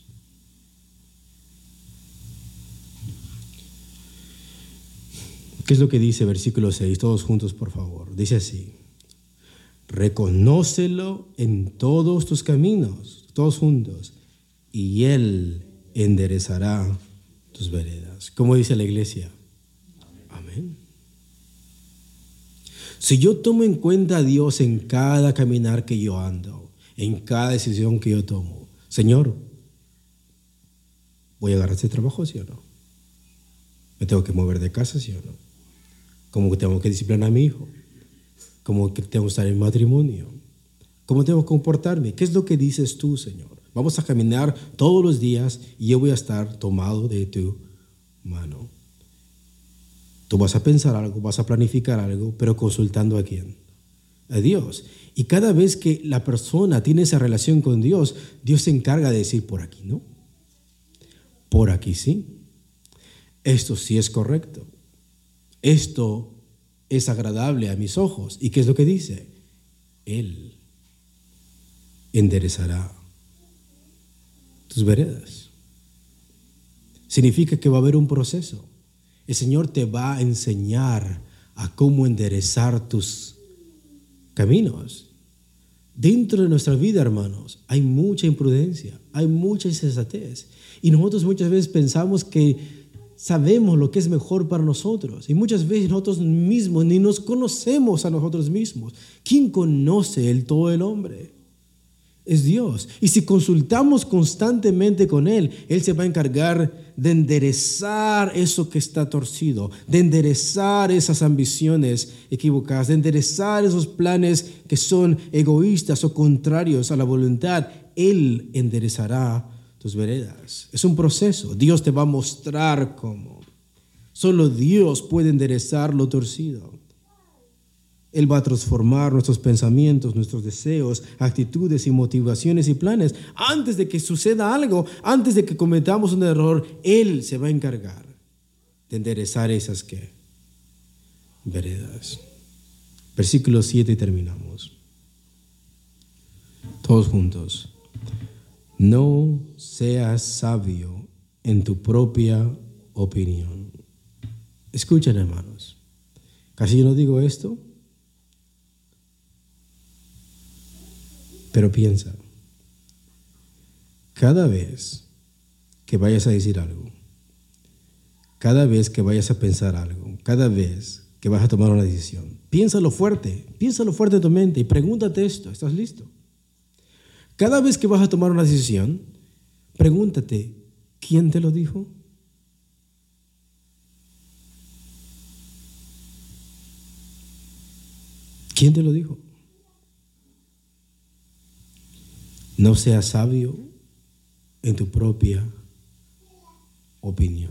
¿Qué es lo que dice versículo seis? Todos juntos, por favor. Dice así, reconócelo en todos tus caminos, todos juntos, y Él enderezará tus veredas. ¿Cómo dice la iglesia? Amén. Si yo tomo en cuenta a Dios en cada caminar que yo ando, en cada decisión que yo tomo, Señor, ¿voy a agarrar este trabajo, sí o no? ¿Me tengo que mover de casa, sí o no? ¿Cómo que tengo que disciplinar a mi hijo? ¿Cómo que tengo que estar en matrimonio? ¿Cómo tengo que comportarme? ¿Qué es lo que dices tú, Señor? Vamos a caminar todos los días y yo voy a estar tomado de tu mano. Tú vas a pensar algo, vas a planificar algo, pero consultando a quién? A Dios. Y cada vez que la persona tiene esa relación con Dios, Dios se encarga de decir, por aquí no, por aquí sí, esto sí es correcto, esto es agradable a mis ojos. ¿Y qué es lo que dice? Él enderezará tus veredas. Significa que va a haber un proceso. El Señor te va a enseñar a cómo enderezar tus caminos. Dentro de nuestra vida, hermanos, hay mucha imprudencia, hay mucha insensatez. Y nosotros muchas veces pensamos que sabemos lo que es mejor para nosotros. Y muchas veces nosotros mismos ni nos conocemos a nosotros mismos. ¿Quién conoce el todo del hombre? Es Dios. Y si consultamos constantemente con Él, Él se va a encargar de enderezar eso que está torcido, de enderezar esas ambiciones equivocadas, de enderezar esos planes que son egoístas o contrarios a la voluntad. Él enderezará tus veredas. Es un proceso. Dios te va a mostrar cómo. Solo Dios puede enderezar lo torcido. Él va a transformar nuestros pensamientos, nuestros deseos, actitudes y motivaciones y planes. Antes de que suceda algo, antes de que cometamos un error, Él se va a encargar de enderezar esas ¿qué? Veredas. Versículo siete y terminamos. Todos juntos. No seas sabio en tu propia opinión. Escuchen, hermanos. Casi yo no digo esto, pero piensa, cada vez que vayas a decir algo, cada vez que vayas a pensar algo, cada vez que vas a tomar una decisión, piénsalo fuerte, piénsalo fuerte en tu mente y pregúntate esto, ¿estás listo? Cada vez que vas a tomar una decisión, pregúntate, ¿quién te lo dijo? ¿Quién te lo dijo? No seas sabio en tu propia opinión.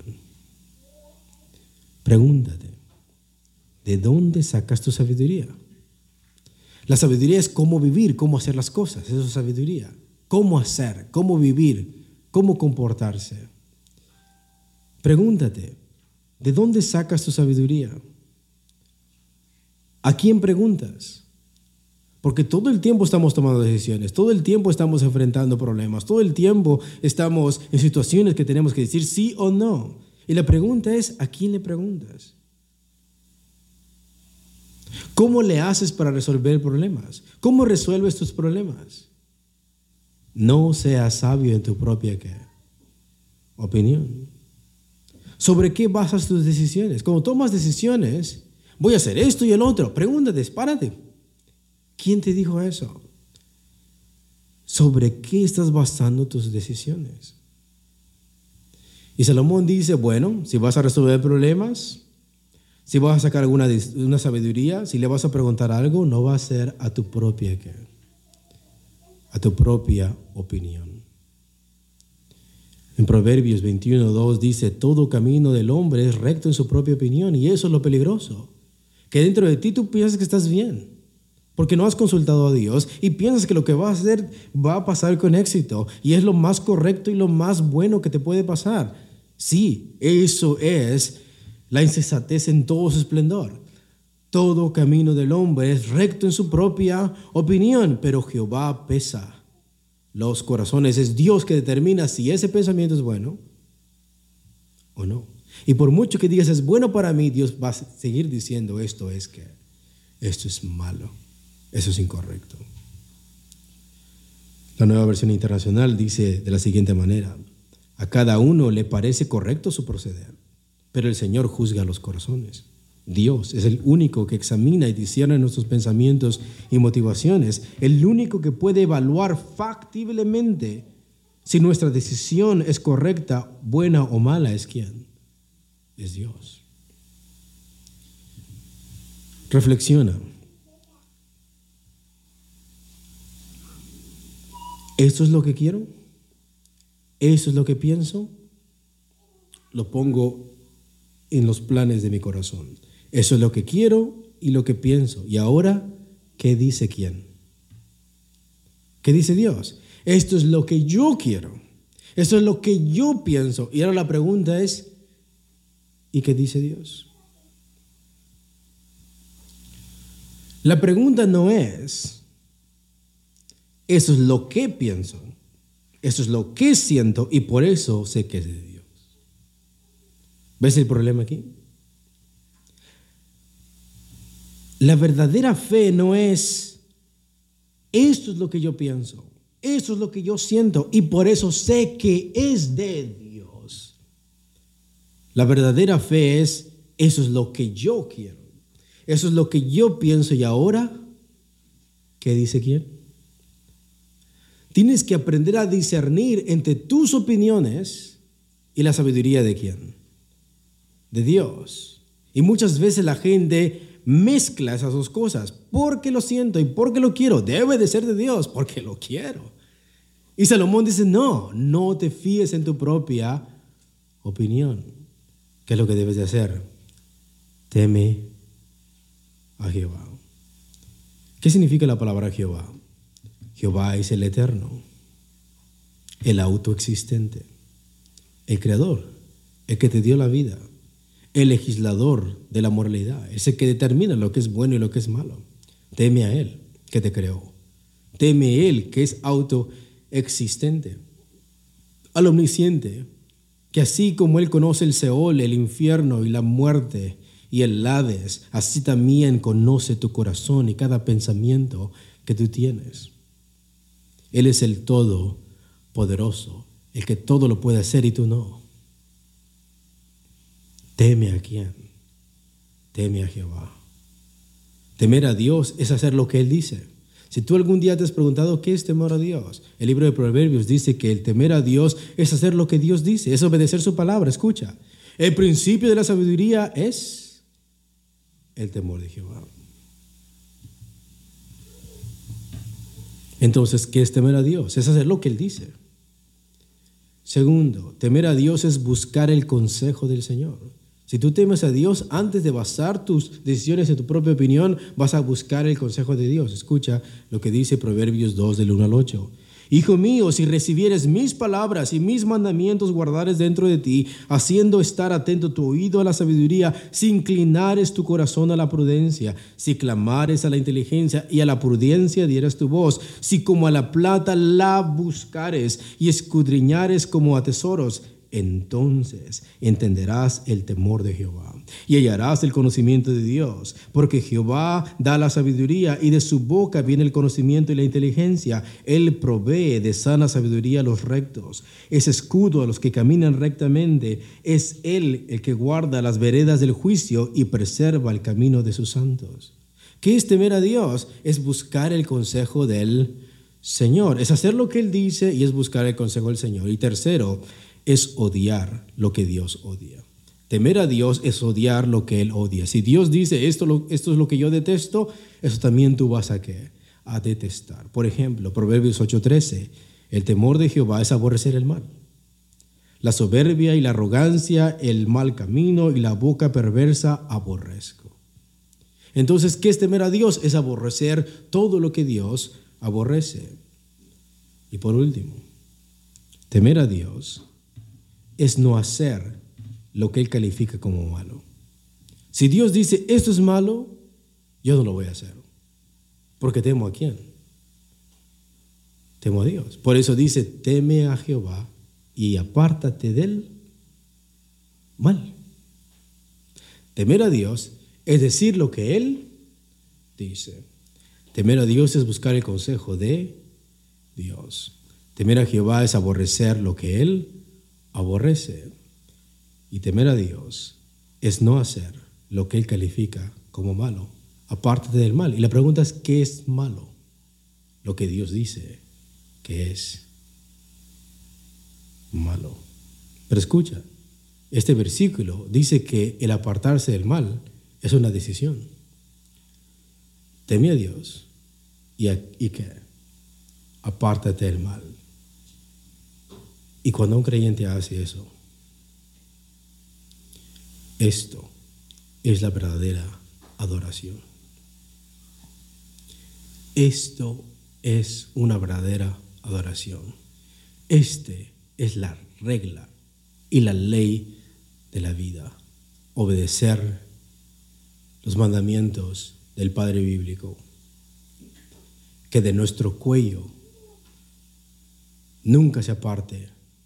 Pregúntate, ¿de dónde sacas tu sabiduría? La sabiduría es cómo vivir, cómo hacer las cosas. Eso es sabiduría. cómo hacer, cómo vivir, cómo comportarse. Pregúntate, ¿de dónde sacas tu sabiduría? ¿A quién preguntas? Porque todo el tiempo estamos tomando decisiones, todo el tiempo estamos enfrentando problemas, todo el tiempo estamos en situaciones que tenemos que decir sí o no. Y la pregunta es, ¿a quién le preguntas? ¿Cómo le haces para resolver problemas? ¿Cómo resuelves tus problemas? No seas sabio en tu propia ¿qué? Opinión. ¿Sobre qué basas tus decisiones? Cuando tomas decisiones, voy a hacer esto y el otro. Pregúntate, párate. ¿Quién te dijo eso? ¿Sobre qué estás basando tus decisiones? Y Salomón dice, bueno, si vas a resolver problemas, si vas a sacar alguna una sabiduría, si le vas a preguntar algo, no va a ser a tu propia ¿qué? A tu propia opinión. En Proverbios veintiuno dos dice, todo camino del hombre es recto en su propia opinión, y eso es lo peligroso, que dentro de ti tú piensas que estás bien, porque no has consultado a Dios y piensas que lo que vas a hacer va a pasar con éxito y es lo más correcto y lo más bueno que te puede pasar. Sí, eso es la insensatez en todo su esplendor. Todo camino del hombre es recto en su propia opinión, pero Jehová pesa los corazones. Es Dios que determina si ese pensamiento es bueno o no. Y por mucho que digas es bueno para mí, Dios va a seguir diciendo esto es que esto es malo, eso es incorrecto. La Nueva Versión Internacional dice de la siguiente manera: a cada uno le parece correcto su proceder, pero el Señor juzga los corazones. Dios es el único que examina y discierne nuestros pensamientos y motivaciones, el único que puede evaluar factiblemente si nuestra decisión es correcta, buena o mala. ¿Es quién? Es Dios. Reflexiona. ¿Esto es lo que quiero? ¿Eso es lo que pienso? Lo pongo en los planes de mi corazón. Eso es lo que quiero y lo que pienso. Y ahora, ¿qué dice quién? ¿Qué dice Dios? Esto es lo que yo quiero. Esto es lo que yo pienso. Y ahora la pregunta es, ¿y qué dice Dios? La pregunta no es, eso es lo que pienso, eso es lo que siento y por eso sé que es de Dios. ¿Ves el problema aquí? La verdadera fe no es, esto es lo que yo pienso, esto es lo que yo siento y por eso sé que es de Dios. La verdadera fe es, eso es lo que yo quiero, eso es lo que yo pienso y ahora, ¿qué dice quién? Tienes que aprender a discernir entre tus opiniones y la sabiduría de quién? De Dios. Y muchas veces la gente mezcla esas dos cosas, porque lo siento y porque lo quiero. Debe de ser de Dios, porque lo quiero. Y Salomón dice, no, no te fíes en tu propia opinión. ¿Qué es lo que debes de hacer? Teme a Jehová. ¿Qué significa la palabra Jehová? Jehová es el eterno, el autoexistente, el creador, el que te dio la vida, el legislador de la moralidad, es el que determina lo que es bueno y lo que es malo. Teme a Él que te creó. Teme a Él que es autoexistente, al omnisciente, que así como Él conoce el Seol, el infierno y la muerte y el Hades, así también conoce tu corazón y cada pensamiento que tú tienes. Él es el todopoderoso, el que todo lo puede hacer y tú no. Teme a quién? Teme a Jehová. Temer a Dios es hacer lo que Él dice. Si tú algún día te has preguntado qué es temor a Dios, el libro de Proverbios dice que el temer a Dios es hacer lo que Dios dice, es obedecer su palabra. Escucha, el principio de la sabiduría es el temor de Jehová. Entonces, ¿qué es temer a Dios? Es hacer lo que Él dice. Segundo, temer a Dios es buscar el consejo del Señor. Si tú temes a Dios, antes de basar tus decisiones en tu propia opinión, vas a buscar el consejo de Dios. Escucha lo que dice Proverbios dos, del uno al ocho. Hijo mío, si recibieres mis palabras y mis mandamientos guardares dentro de ti, haciendo estar atento tu oído a la sabiduría, si inclinares tu corazón a la prudencia, si clamares a la inteligencia y a la prudencia dieras tu voz, si como a la plata la buscares y escudriñares como a tesoros, entonces entenderás el temor de Jehová y hallarás el conocimiento de Dios, porque Jehová da la sabiduría y de su boca viene el conocimiento y la inteligencia. Él provee de sana sabiduría a los rectos, es escudo a los que caminan rectamente. Es Él el que guarda las veredas del juicio y preserva el camino de sus santos. ¿Qué es temer a Dios? Es buscar el consejo del Señor, es hacer lo que Él dice y es buscar el consejo del Señor. Y tercero, es odiar lo que Dios odia. Temer a Dios es odiar lo que Él odia. Si Dios dice esto, lo, esto es lo que yo detesto, eso también tú vas a, ¿qué? A detestar. Por ejemplo, Proverbios ocho trece, el temor de Jehová es aborrecer el mal. La soberbia y la arrogancia, el mal camino y la boca perversa aborrezco. Entonces, ¿qué es temer a Dios? Es aborrecer todo lo que Dios aborrece. Y por último, temer a Dios es no hacer lo que Él califica como malo. Si Dios dice, esto es malo, yo no lo voy a hacer. Porque temo a quién? Temo a Dios. Por eso dice, teme a Jehová y apártate del mal. Temer a Dios es decir lo que Él dice. Temer a Dios es buscar el consejo de Dios. Temer a Jehová es aborrecer lo que Él aborrece. Y temer a Dios es no hacer lo que Él califica como malo. Apártate del mal. Y la pregunta es, ¿qué es malo? Lo que Dios dice que es malo. Pero escucha, este versículo dice que el apartarse del mal es una decisión. Teme a Dios y, a, y que apártate del mal. Y cuando un creyente hace eso, esto es la verdadera adoración. Esto es una verdadera adoración. Este es la regla y la ley de la vida. Obedecer los mandamientos del Padre bíblico. Que de nuestro cuello nunca se aparte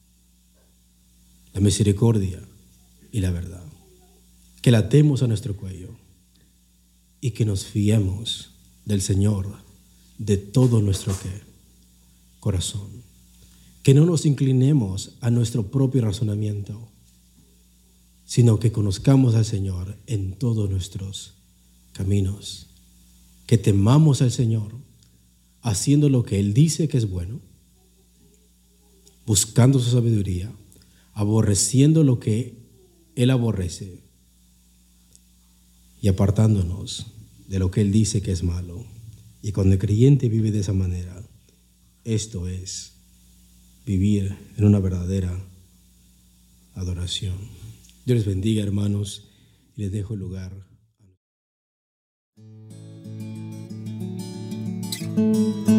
la misericordia y la verdad. Que la atemos a nuestro cuello y que nos fiemos del Señor de todo nuestro ¿qué? Corazón. Que no nos inclinemos a nuestro propio razonamiento, sino que conozcamos al Señor en todos nuestros caminos. Que temamos al Señor haciendo lo que Él dice que es bueno, buscando su sabiduría, aborreciendo lo que Él aborrece y apartándonos de lo que Él dice que es malo. Y cuando el creyente vive de esa manera, esto es vivir en una verdadera adoración. Dios les bendiga, hermanos, y les dejo el lugar.